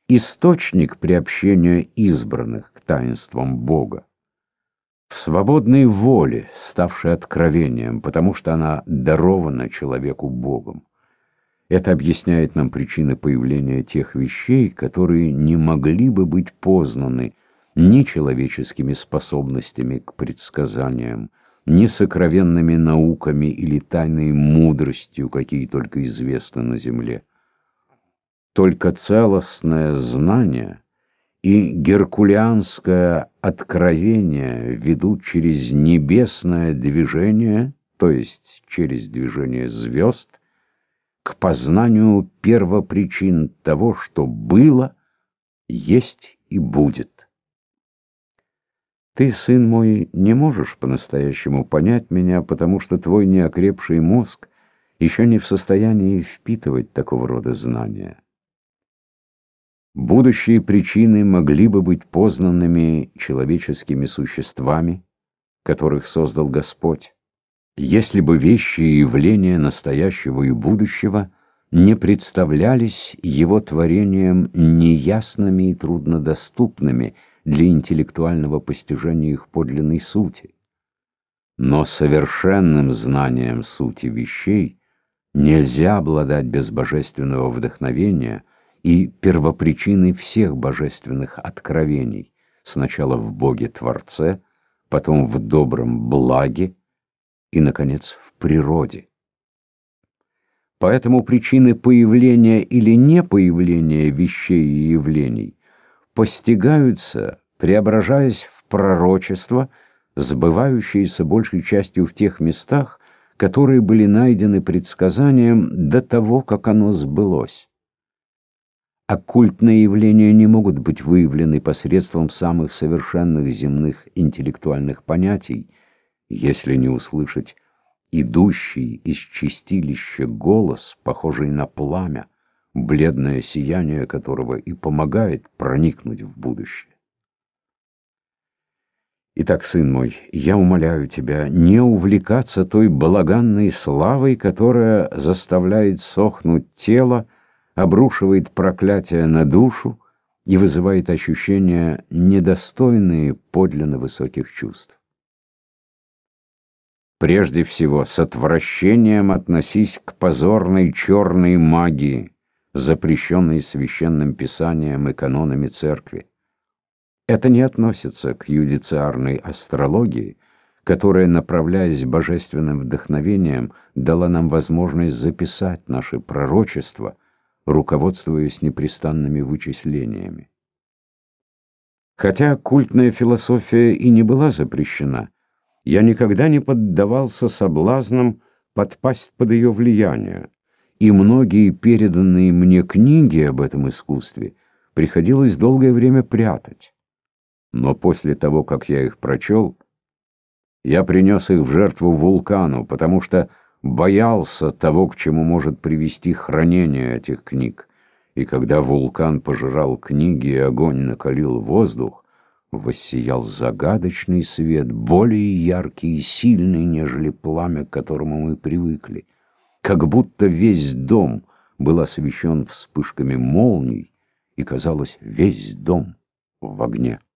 источник приобщения избранных к таинствам Бога в свободной воле, ставшей откровением, потому что она дарована человеку Богом. Это объясняет нам причины появления тех вещей, которые не могли бы быть познаны ни человеческими способностями к предсказаниям, ни сокровенными науками или тайной мудростью, какие только известны на земле. Только целостное знание и геркулианское откровение ведут через небесное движение, то есть через движение звезд, к познанию первопричин того, что было, есть и будет. Ты, сын мой, не можешь по-настоящему понять меня, потому что твой неокрепший мозг еще не в состоянии впитывать такого рода знания. Будущие причины могли бы быть познанными человеческими существами, которых создал Господь, если бы вещи и явления настоящего и будущего не представлялись его творением неясными и труднодоступными для интеллектуального постижения их подлинной сути. Но совершенным знанием сути вещей нельзя обладать без божественного вдохновения и первопричины всех божественных откровений, сначала в Боге-Творце, потом в добром благе и, наконец, в природе. Поэтому причины появления или непоявления вещей и явлений постигаются, преображаясь в пророчества, сбывающиеся большей частью в тех местах, которые были найдены предсказанием до того, как оно сбылось. Оккультные явления не могут быть выявлены посредством самых совершенных земных интеллектуальных понятий, если не услышать идущий из чистилища голос, похожий на пламя, бледное сияние которого и помогает проникнуть в будущее. Итак, сын мой, я умоляю тебя не увлекаться той балаганной славой, которая заставляет сохнуть тело, обрушивает проклятие на душу и вызывает ощущения, недостойные подлинно высоких чувств. Прежде всего, с отвращением относись к позорной черной магии, запрещенной священным писанием и канонами церкви. Это не относится к юдициарной астрологии, которая, направляясь божественным вдохновением, дала нам возможность записать наши пророчества, руководствуясь непрестанными вычислениями. Хотя оккультная философия и не была запрещена, я никогда не поддавался соблазнам подпасть под ее влияние, и многие переданные мне книги об этом искусстве приходилось долгое время прятать. Но после того, как я их прочел, я принес их в жертву вулкану, потому что боялся того, к чему может привести хранение этих книг. И когда вулкан пожирал книги и огонь накалил воздух, воссиял загадочный свет, более яркий и сильный, нежели пламя, к которому мы привыкли. Как будто весь дом был освещен вспышками молний, и, казалось, весь дом в огне.